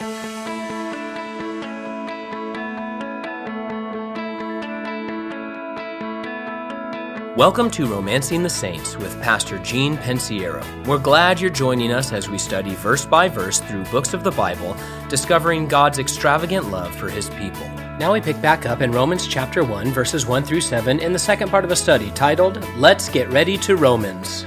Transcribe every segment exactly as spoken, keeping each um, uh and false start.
Welcome to Romancing the Saints with Pastor Gene Pensiero. We're glad you're joining us as we study verse by verse through books of the Bible, discovering God's extravagant love for His people. Now we pick back up in Romans chapter one, verses one through seven, in the second part of a study titled, Let's Get Ready to Romans.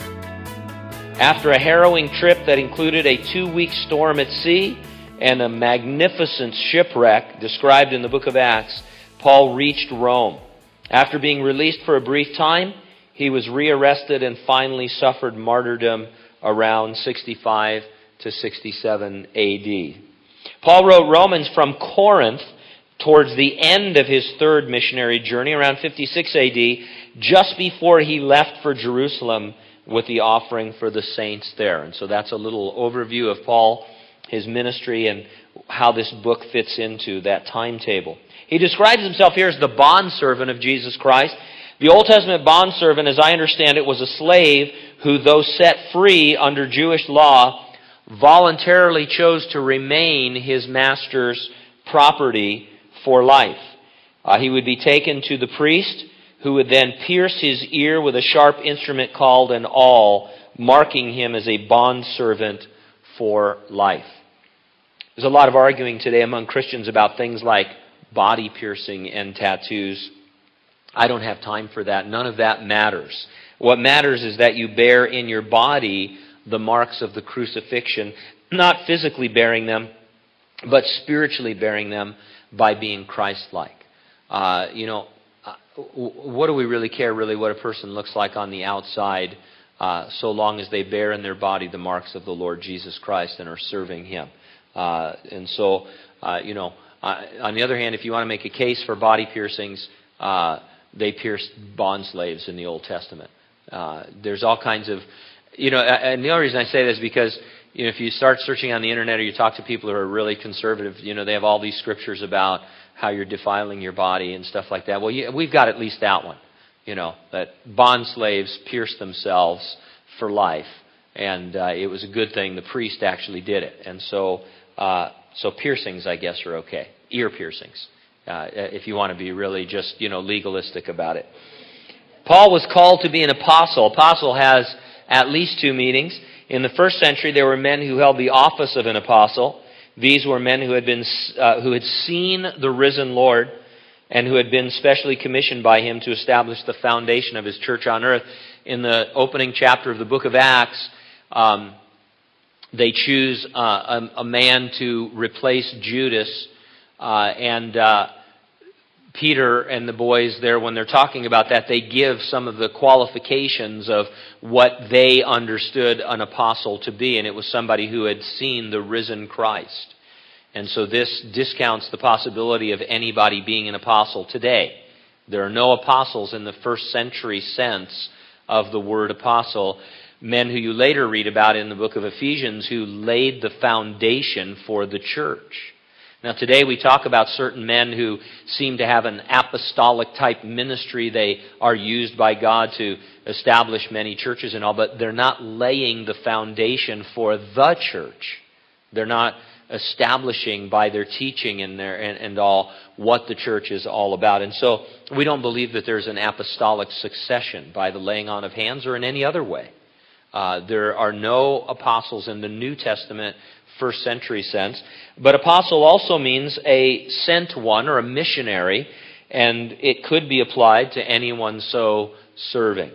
After a harrowing trip that included a two-week storm at sea and a magnificent shipwreck described in the book of Acts, Paul reached Rome. After being released for a brief time, he was rearrested and finally suffered martyrdom around sixty-five to sixty-seven A D. Paul wrote Romans from Corinth towards the end of his third missionary journey, around fifty-six A D, just before he left for Jerusalem with the offering for the saints there. And so that's a little overview of Paul, his ministry, and how this book fits into that timetable. He describes himself here as the bondservant of Jesus Christ. The Old Testament bondservant, as I understand it, was a slave who, though set free under Jewish law, voluntarily chose to remain his master's property for life. Uh, he would be taken to the priest, who would then pierce his ear with a sharp instrument called an awl, marking him as a bondservant for life. There's a lot of arguing today among Christians about things like body piercing and tattoos. I don't have time for that. None of that matters. What matters is that you bear in your body the marks of the crucifixion, not physically bearing them, but spiritually bearing them by being Christ-like. Uh, you know, what do we really care, really, what a person looks like on the outside, uh, so long as they bear in their body the marks of the Lord Jesus Christ and are serving Him? Uh, and so, uh, you know, Uh, on the other hand, if you want to make a case for body piercings, uh, they pierced bond slaves in the Old Testament. Uh, there's all kinds of, you know, and the only reason I say this is because, you know, if you start searching on the internet or you talk to people who are really conservative, you know, they have all these scriptures about how you're defiling your body and stuff like that. Well, you, we've got at least that one, you know, that bond slaves pierced themselves for life, and uh, it was a good thing the priest actually did it. And so, uh, so piercings, I guess, are okay. Ear piercings, uh, if you want to be really just, you know, legalistic about it. Paul was called to be an apostle. Apostle has at least two meanings. In the first century, there were men who held the office of an apostle. These were men who had been uh, who had seen the risen Lord and who had been specially commissioned by Him to establish the foundation of His church on earth. In the opening chapter of the book of Acts, um, they choose uh, a, a man to replace Judas. Uh, and uh, Peter and the boys there, when they're talking about that, they give some of the qualifications of what they understood an apostle to be. And it was somebody who had seen the risen Christ. And so this discounts the possibility of anybody being an apostle today. There are no apostles in the first century sense of the word apostle. Men who you later read about in the book of Ephesians who laid the foundation for the church. Now today we talk about certain men who seem to have an apostolic type ministry. They are used by God to establish many churches and all, but they're not laying the foundation for the church. They're not establishing by their teaching and their and, and all what the church is all about. And so we don't believe that there's an apostolic succession by the laying on of hands or in any other way. Uh, there are no apostles in the New Testament first century sense. But apostle also means a sent one or a missionary, and it could be applied to anyone so serving.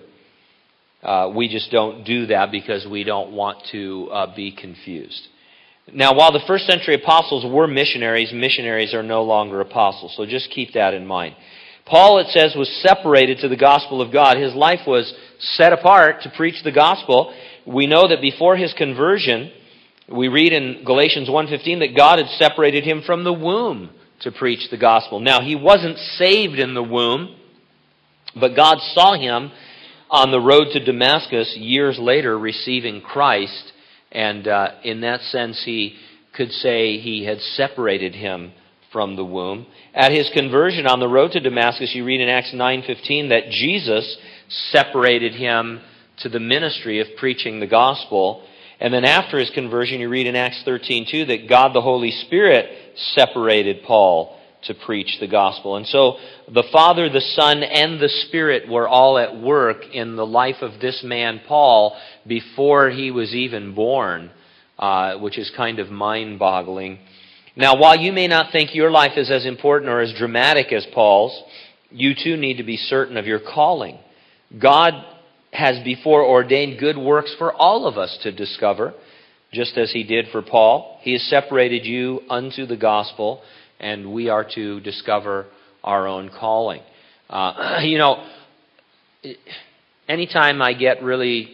Uh, we just don't do that because we don't want to uh, be confused. Now, while the first century apostles were missionaries, missionaries are no longer apostles. So just keep that in mind. Paul, it says, was separated to the gospel of God. His life was set apart to preach the gospel. We know that before his conversion, we read in Galatians one fifteen that God had separated him from the womb to preach the gospel. Now, he wasn't saved in the womb, but God saw him on the road to Damascus years later receiving Christ. And uh, in that sense, he could say he had separated him from the womb. At his conversion on the road to Damascus, you read in Acts nine fifteen that Jesus separated him to the ministry of preaching the gospel. And then after his conversion, you read in Acts thirteen two that God the Holy Spirit separated Paul to preach the gospel. And so the Father, the Son, and the Spirit were all at work in the life of this man, Paul, before he was even born, uh, which is kind of mind-boggling. Now, while you may not think your life is as important or as dramatic as Paul's, you too need to be certain of your calling. God has before ordained good works for all of us to discover, just as he did for Paul. He has separated you unto the gospel, and we are to discover our own calling. Uh, you know, anytime I get really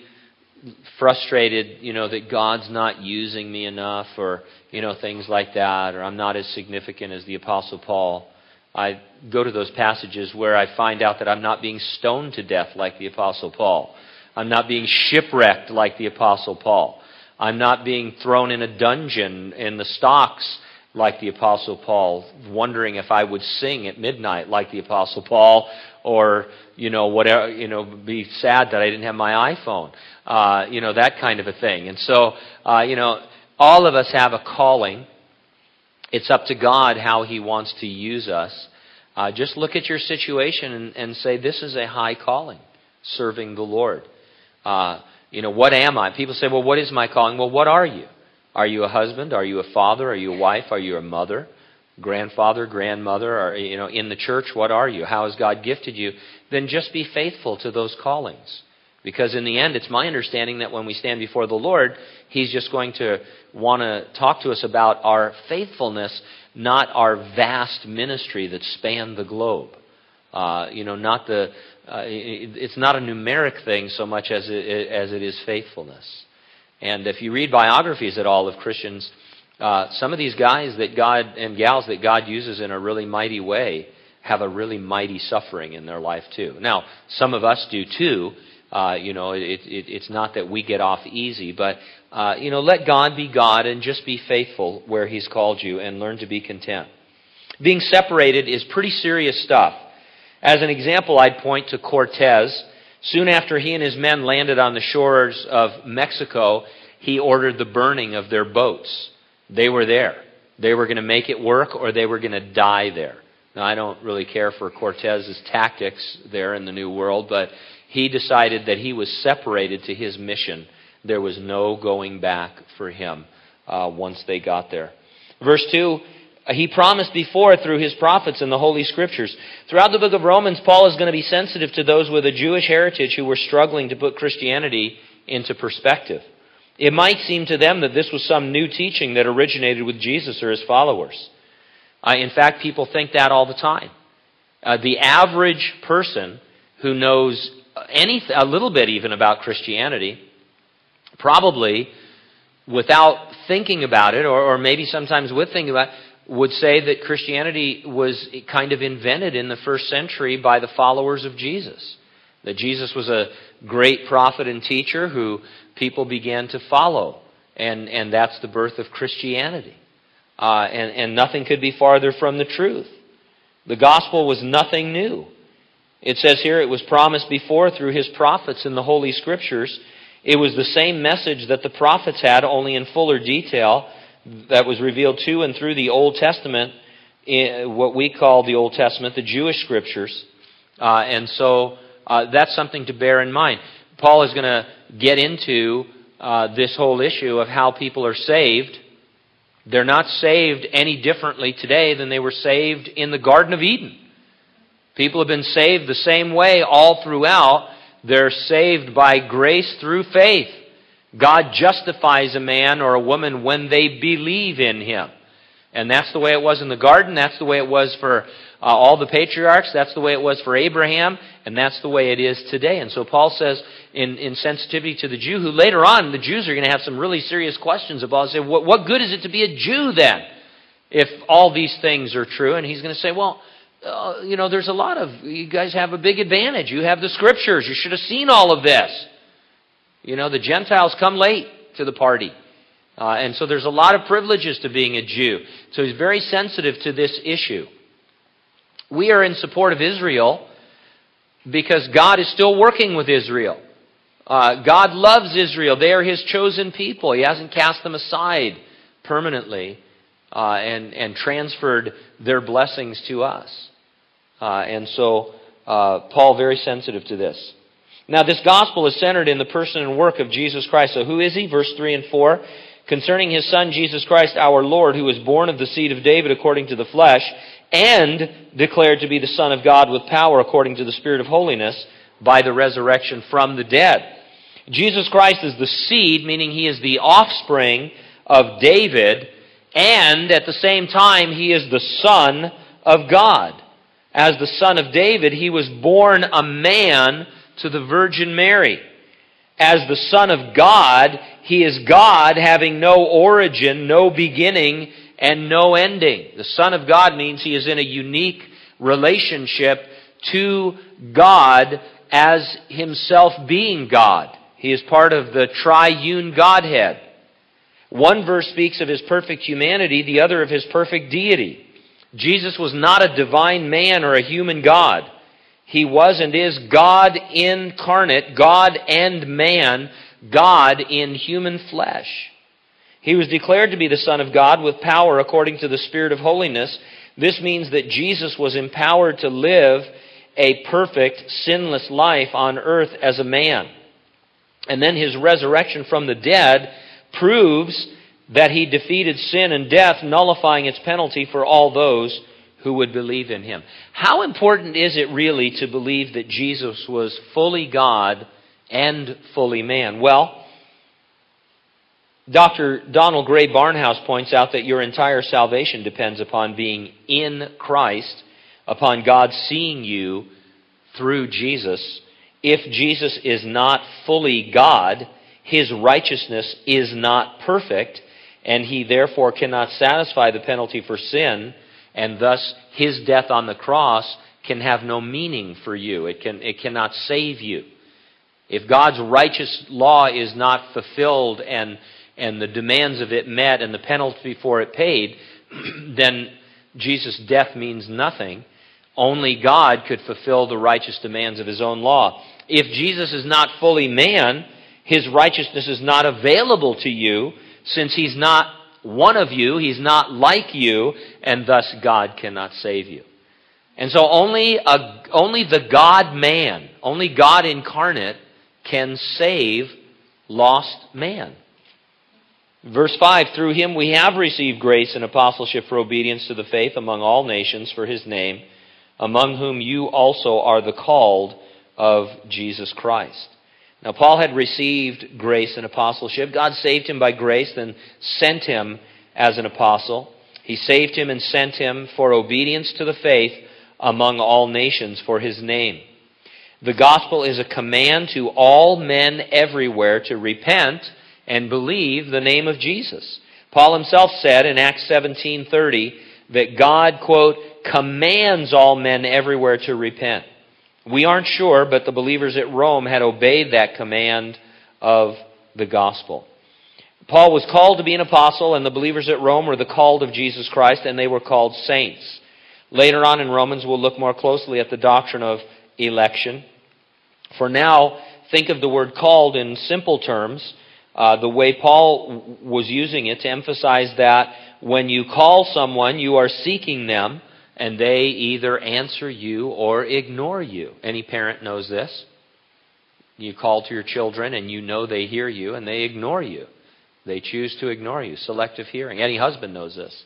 frustrated, you know, that God's not using me enough, or, you know, things like that, or I'm not as significant as the Apostle Paul, I go to those passages where I find out that I'm not being stoned to death like the Apostle Paul. I'm not being shipwrecked like the Apostle Paul. I'm not being thrown in a dungeon in the stocks like the Apostle Paul, wondering if I would sing at midnight like the Apostle Paul, or, you know, whatever, you know, be sad that I didn't have my iPhone, uh, you know, that kind of a thing. And so, uh, you know, all of us have a calling. It's up to God how He wants to use us. Uh, just look at your situation and, and say, this is a high calling, serving the Lord. Uh, you know, what am I? People say, well, what is my calling? Well, what are you? Are you a husband? Are you a father? Are you a wife? Are you a mother? Grandfather, grandmother? Or, you know, in the church, what are you? How has God gifted you? Then just be faithful to those callings. Because in the end, it's my understanding that when we stand before the Lord, He's just going to want to talk to us about our faithfulness, not our vast ministry that spanned the globe. Uh, you know, not the. Uh, it, it's not a numeric thing so much as it, as it is faithfulness. And if you read biographies at all of Christians, uh, some of these guys that God and gals that God uses in a really mighty way have a really mighty suffering in their life too. Now, some of us do too. Uh, you know, it, it, it's not that we get off easy, but, uh, you know, let God be God and just be faithful where He's called you and learn to be content. Being separated is pretty serious stuff. As an example, I'd point to Cortez. Soon after he and his men landed on the shores of Mexico, he ordered the burning of their boats. They were there. They were going to make it work, or they were going to die there. Now, I don't really care for Cortez's tactics there in the New World, but he decided that he was separated to his mission. There was no going back for him uh, once they got there. Verse two, He promised before through His prophets in the Holy Scriptures. Throughout the book of Romans, Paul is going to be sensitive to those with a Jewish heritage who were struggling to put Christianity into perspective. It might seem to them that this was some new teaching that originated with Jesus or His followers. Uh, in fact, people think that all the time. Uh, the average person who knows any, a little bit even about Christianity, probably without thinking about it, or, or maybe sometimes with thinking about it, would say that Christianity was kind of invented in the first century by the followers of Jesus. That Jesus was a great prophet and teacher who people began to follow. And, and that's the birth of Christianity. Uh, and, and nothing could be farther from the truth. The gospel was nothing new. It says here it was promised before through His prophets in the Holy Scriptures. It was the same message that the prophets had, only in fuller detail, that was revealed to and through the Old Testament, what we call the Old Testament, the Jewish Scriptures. Uh, and so uh, that's something to bear in mind. Paul is going to get into uh, this whole issue of how people are saved. They're not saved any differently today than they were saved in the Garden of Eden. People have been saved the same way all throughout. They're saved by grace through faith. God justifies a man or a woman when they believe in Him. And that's the way it was in the garden. That's the way it was for uh, all the patriarchs. That's the way it was for Abraham. And that's the way it is today. And so Paul says in, in sensitivity to the Jew, who later on, the Jews are going to have some really serious questions about, say, what, what good is it to be a Jew then, if all these things are true? And he's going to say, well, uh, you know, there's a lot of, you guys have a big advantage. You have the Scriptures. You should have seen all of this. You know, the Gentiles come late to the party. Uh, and so there's a lot of privileges to being a Jew. So he's very sensitive to this issue. We are in support of Israel because God is still working with Israel. Uh, God loves Israel. They are His chosen people. He hasn't cast them aside permanently uh, and, and transferred their blessings to us. Uh, and so uh, Paul very sensitive to this. Now this gospel is centered in the person and work of Jesus Christ. So who is He? Verse three and four. Concerning His Son, Jesus Christ, our Lord, who was born of the seed of David according to the flesh, and declared to be the Son of God with power according to the Spirit of holiness, by the resurrection from the dead. Jesus Christ is the seed, meaning He is the offspring of David, and at the same time He is the Son of God. As the Son of David, He was born a man to the Virgin Mary. As the Son of God, He is God having no origin, no beginning, and no ending. The Son of God means He is in a unique relationship to God as Himself being God. He is part of the triune Godhead. One verse speaks of His perfect humanity, the other of His perfect deity. Jesus was not a divine man or a human God. He was and is God incarnate, God and man, God in human flesh. He was declared to be the Son of God with power according to the Spirit of holiness. This means that Jesus was empowered to live a perfect, sinless life on earth as a man. And then His resurrection from the dead proves that He defeated sin and death, nullifying its penalty for all those who would believe in Him. How important is it really to believe that Jesus was fully God and fully man? Well, Doctor Donald Gray Barnhouse points out that your entire salvation depends upon being in Christ, upon God seeing you through Jesus. If Jesus is not fully God, His righteousness is not perfect, and He therefore cannot satisfy the penalty for sin, and thus His death on the cross can have no meaning for you. It can, it cannot save you. If God's righteous law is not fulfilled and, and the demands of it met and the penalty for it paid, then Jesus' death means nothing. Only God could fulfill the righteous demands of His own law. If Jesus is not fully man, His righteousness is not available to you, since He's not one of you, He's not like you, and thus God cannot save you. And so only, a, only the God-man, only God incarnate can save lost man. Verse five, through Him we have received grace and apostleship for obedience to the faith among all nations for His name, among whom you also are the called of Jesus Christ. Now, Paul had received grace and apostleship. God saved him by grace, then sent him as an apostle. He saved him and sent him for obedience to the faith among all nations for His name. The gospel is a command to all men everywhere to repent and believe the name of Jesus. Paul himself said in Acts seventeen thirty that God, quote, commands all men everywhere to repent. We aren't sure, but the believers at Rome had obeyed that command of the gospel. Paul was called to be an apostle, and the believers at Rome were the called of Jesus Christ, and they were called saints. Later on in Romans, we'll look more closely at the doctrine of election. For now, think of the word called in simple terms, uh, the way Paul was using it to emphasize that when you call someone, you are seeking them, and they either answer you or ignore you. Any parent knows this. You call to your children and you know they hear you and they ignore you. They choose to ignore you. Selective hearing. Any husband knows this.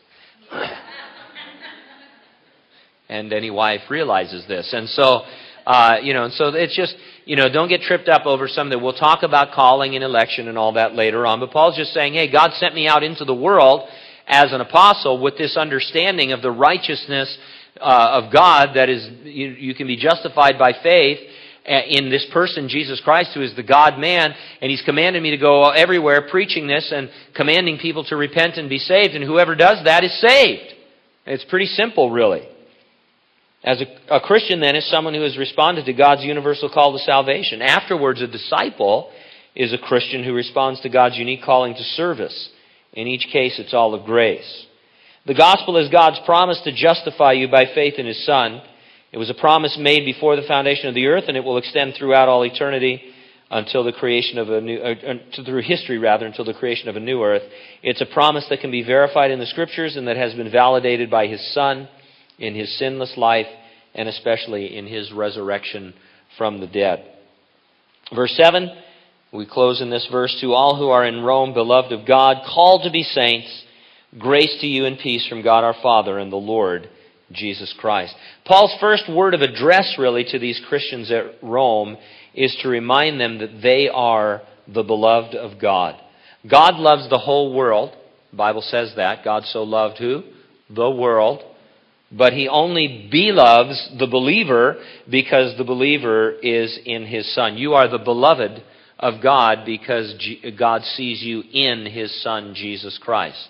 And any wife realizes this. And so, uh, you know, so it's just, you know, don't get tripped up over something. We'll talk about calling and election and all that later on. But Paul's just saying, hey, God sent me out into the world as an apostle with this understanding of the righteousness uh, of God, that is, you, you can be justified by faith in this person, Jesus Christ, who is the God-man, and He's commanded me to go everywhere preaching this and commanding people to repent and be saved, and whoever does that is saved. It's pretty simple, really. As a, a Christian, then, is someone who has responded to God's universal call to salvation. Afterwards, a disciple is a Christian who responds to God's unique calling to service. In each case, it's all of grace. The gospel is God's promise to justify you by faith in His Son. It was a promise made before the foundation of the earth, and it will extend throughout all eternity until the creation of a new, uh, uh, through history rather, until the creation of a new earth. It's a promise that can be verified in the Scriptures and that has been validated by His Son in His sinless life and especially in His resurrection from the dead. Verse seven, we close in this verse, to all who are in Rome, beloved of God, called to be saints, grace to you and peace from God our Father and the Lord Jesus Christ. Paul's first word of address really to these Christians at Rome is to remind them that they are the beloved of God. God loves the whole world. The Bible says that. God so loved who? The world. But He only beloves the believer because the believer is in His Son. You are the beloved of God because God sees you in His Son, Jesus Christ.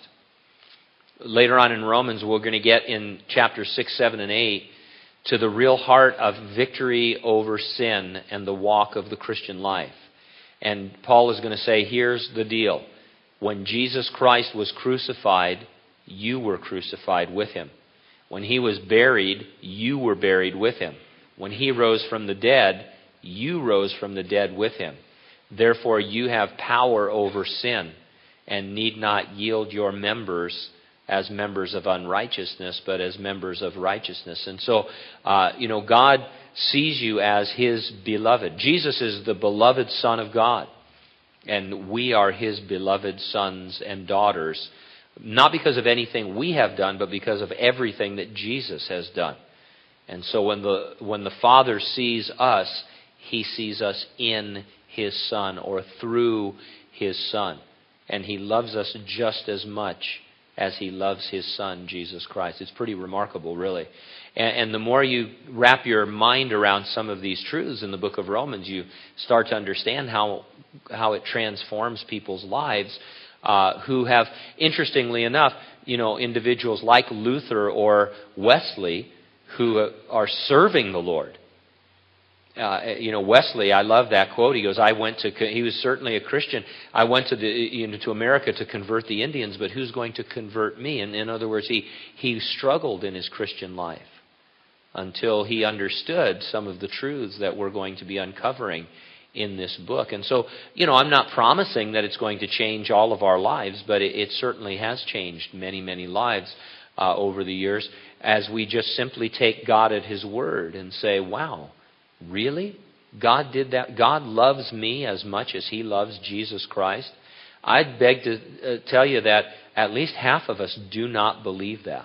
Later on in Romans, we're going to get in chapter six, seven, and eight to the real heart of victory over sin and the walk of the Christian life. And Paul is going to say, here's the deal. When Jesus Christ was crucified, you were crucified with Him. When He was buried, you were buried with Him. When He rose from the dead, you rose from the dead with Him. Therefore, you have power over sin and need not yield your members as members of unrighteousness, but as members of righteousness. And so, uh, you know, God sees you as His beloved. Jesus is the beloved Son of God. And we are His beloved sons and daughters, not because of anything we have done, but because of everything that Jesus has done. And so when the when the Father sees us, He sees us in His Son or through His Son. And He loves us just as much as He loves His Son, Jesus Christ. It's pretty remarkable, really. And, and the more you wrap your mind around some of these truths in the book of Romans, you start to understand how how it transforms people's lives uh, who have, interestingly enough, you know, individuals like Luther or Wesley who are serving the Lord. Uh, you know, Wesley, I love that quote. He goes, I went to, he was certainly a Christian. I went to the, you know, to America to convert the Indians, but who's going to convert me? And in other words, he, he struggled in his Christian life until he understood some of the truths that we're going to be uncovering in this book. And so, you know, I'm not promising that it's going to change all of our lives, but it, it certainly has changed many, many lives uh, over the years as we just simply take God at His word and say, wow, really? God did that? God loves me as much as He loves Jesus Christ? I'd beg to uh, tell you that at least half of us do not believe that.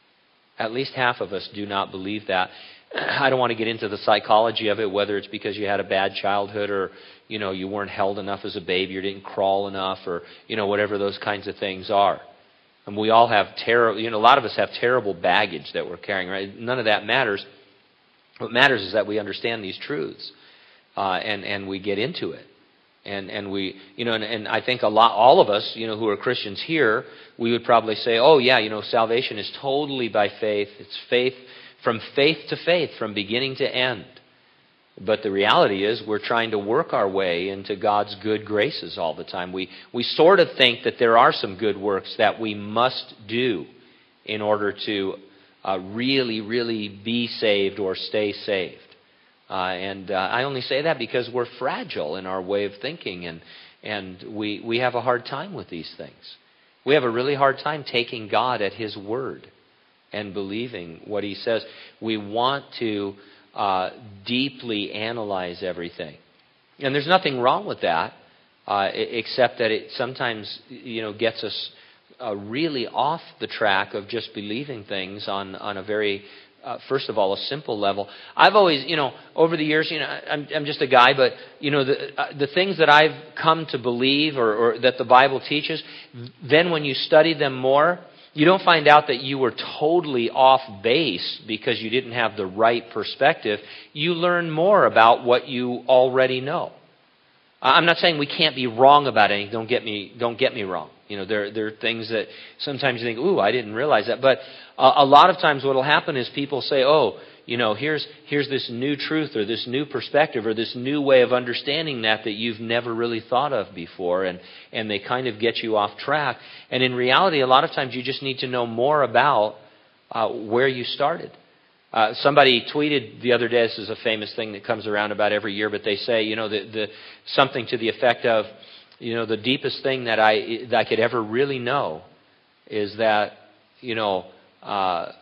At least half of us do not believe that. I don't want to get into the psychology of it, whether it's because you had a bad childhood or, you know, you weren't held enough as a baby or didn't crawl enough or, you know, whatever those kinds of things are. And we all have terrible, you know, a lot of us have terrible baggage that we're carrying, right? None of that matters. What matters is that we understand these truths uh, and, and we get into it. And and we, you know, and, and I think a lot, all of us, you know, who are Christians here, we would probably say, oh yeah, you know, salvation is totally by faith. It's faith, from faith to faith, from beginning to end. But the reality is we're trying to work our way into God's good graces all the time. We, we sort of think that there are some good works that we must do in order to uh, really, really be saved or stay saved. Uh, and uh, I only say that because we're fragile in our way of thinking, and and we, we have a hard time with these things. We have a really hard time taking God at His word and believing what He says. We want to uh, deeply analyze everything. And there's nothing wrong with that, uh, except that it sometimes, you know, gets us uh, really off the track of just believing things on, on a very... Uh, first of all, a simple level. I've always, you know, over the years, you know, I'm, I'm just a guy, but, you know, the, uh, the things that I've come to believe or, or that the Bible teaches, then when you study them more, you don't find out that you were totally off base because you didn't have the right perspective. You learn more about what you already know. I'm not saying we can't be wrong about anything. Don't get me, don't get me wrong. You know, there, there are things that sometimes you think, ooh, I didn't realize that. But uh, a lot of times what will happen is people say, oh, you know, here's here's this new truth or this new perspective or this new way of understanding that that you've never really thought of before. And, and they kind of get you off track. And in reality, a lot of times you just need to know more about uh, where you started. Uh, somebody tweeted the other day, this is a famous thing that comes around about every year, but they say, you know, the, the something to the effect of, you know, the deepest thing that I that I could ever really know is that, you know, uh,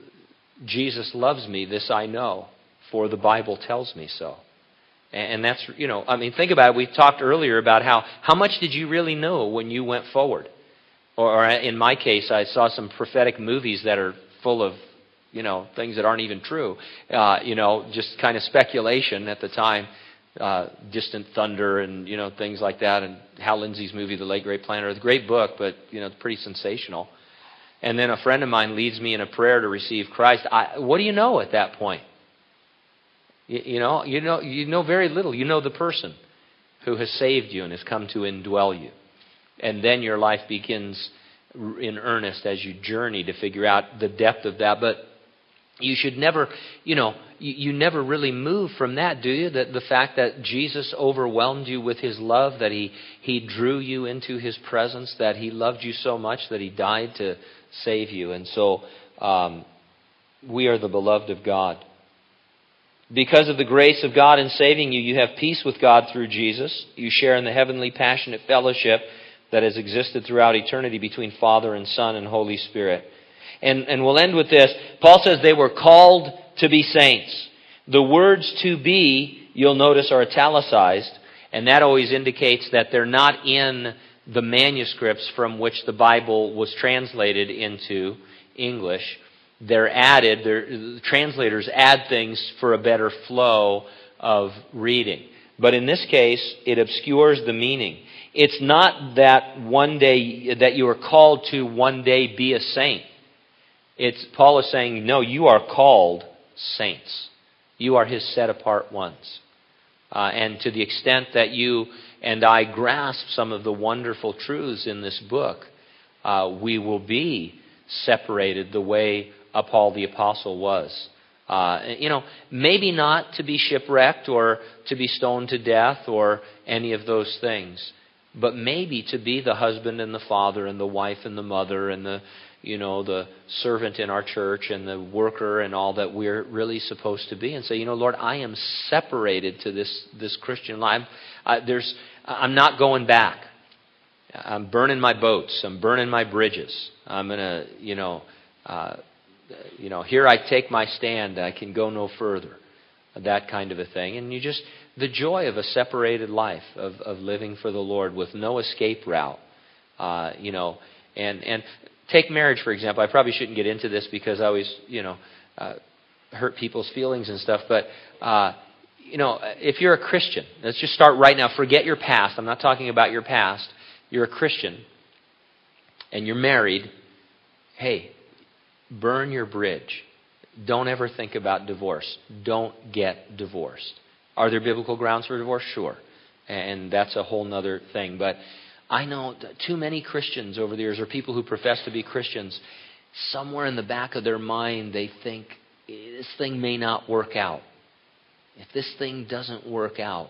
Jesus loves me. This I know, for the Bible tells me so. And, and that's, you know, I mean, think about it. We talked earlier about how how much did you really know when you went forward? Or, or in my case, I saw some prophetic movies that are full of, you know, things that aren't even true. Uh, you know, just kind of speculation at the time. Uh, Distant Thunder and, you know, things like that. And Hal Lindsey's movie, The Late Great Planet Earth. Great book, but, you know, it's pretty sensational. And then a friend of mine leads me in a prayer to receive Christ. I, what do you know at that point? You, you know, you know, you know very little. You know the person who has saved you and has come to indwell you. And then your life begins in earnest as you journey to figure out the depth of that. But you should never, you know, you, you never really move from that, do you? That the fact that Jesus overwhelmed you with His love, that He He drew you into His presence, that He loved you so much that He died to save you. And so um, we are the beloved of God. Because of the grace of God in saving you, you have peace with God through Jesus. You share in the heavenly passionate fellowship that has existed throughout eternity between Father and Son and Holy Spirit. And, and we'll end with this. Paul says they were called to be saints. The words to be, you'll notice, are italicized. And that always indicates that they're not in the manuscripts from which the Bible was translated into English. They're added, they're, the translators add things for a better flow of reading. But in this case, it obscures the meaning. It's not that one day, that you are called to one day be a saint. It's, Paul is saying, no, you are called saints. You are His set-apart ones. Uh, and to the extent that you and I grasp some of the wonderful truths in this book, uh, we will be separated the way uh, Paul the Apostle was. Uh, you know, maybe not to be shipwrecked or to be stoned to death or any of those things, but maybe to be the husband and the father and the wife and the mother and the, you know, the servant in our church and the worker and all that we're really supposed to be, and say, you know, Lord, I am separated to this this Christian life. Uh, there's, I'm not going back. I'm burning my boats. I'm burning my bridges. I'm gonna, you know, uh, you know, here I take my stand. I can go no further. That kind of a thing, and you just the joy of a separated life of of living for the Lord with no escape route. Uh, you know, and and. Take marriage, for example. I probably shouldn't get into this because I always, you know, uh, hurt people's feelings and stuff. But, uh, you know, if you're a Christian, let's just start right now. Forget your past. I'm not talking about your past. You're a Christian and you're married. Hey, burn your bridge. Don't ever think about divorce. Don't get divorced. Are there biblical grounds for divorce? Sure. And that's a whole other thing. But I know too many Christians over the years, or people who profess to be Christians, somewhere in the back of their mind they think, this thing may not work out. If this thing doesn't work out,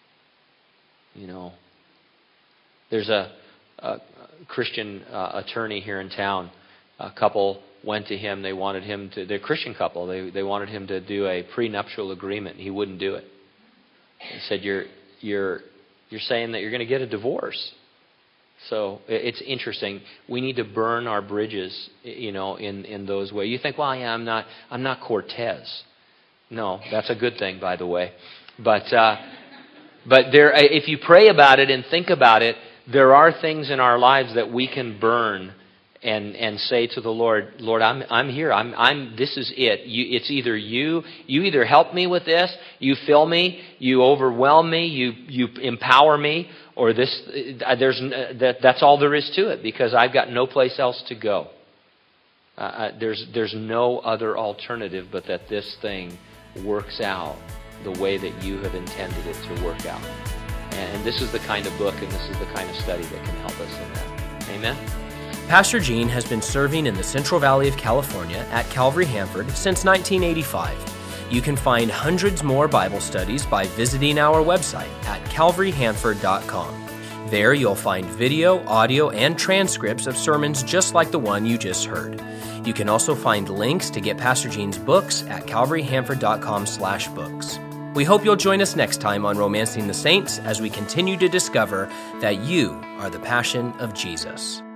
you know. There's a, a Christian uh, attorney here in town. A couple went to him. They wanted him to, they're a Christian couple. They, they wanted him to do a prenuptial agreement. He wouldn't do it. He said, you're, you're, you're saying that you're going to get a divorce. So it's interesting. We need to burn our bridges, you know, in, in those ways. You think, well, yeah, I'm not, I'm not Cortez. No, that's a good thing, by the way. But, uh, but there, if you pray about it and think about it, there are things in our lives that we can burn and and say to the Lord, Lord, I'm I'm here. I'm I'm. This is it. You, it's either you. You either help me with this. You fill me. You overwhelm me. You you empower me. Or this. There's that. That's all there is to it, because I've got no place else to go. Uh, there's there's no other alternative but that this thing works out the way that you have intended it to work out. And this is the kind of book and this is the kind of study that can help us in that. Amen? Pastor Gene has been serving in the Central Valley of California at Calvary Hanford since nineteen eighty-five. You can find hundreds more Bible studies by visiting our website at calvary hanford dot com. There you'll find video, audio, and transcripts of sermons just like the one you just heard. You can also find links to get Pastor Gene's books at calvary hanford dot com slash books. We hope you'll join us next time on Romancing the Saints as we continue to discover that you are the passion of Jesus.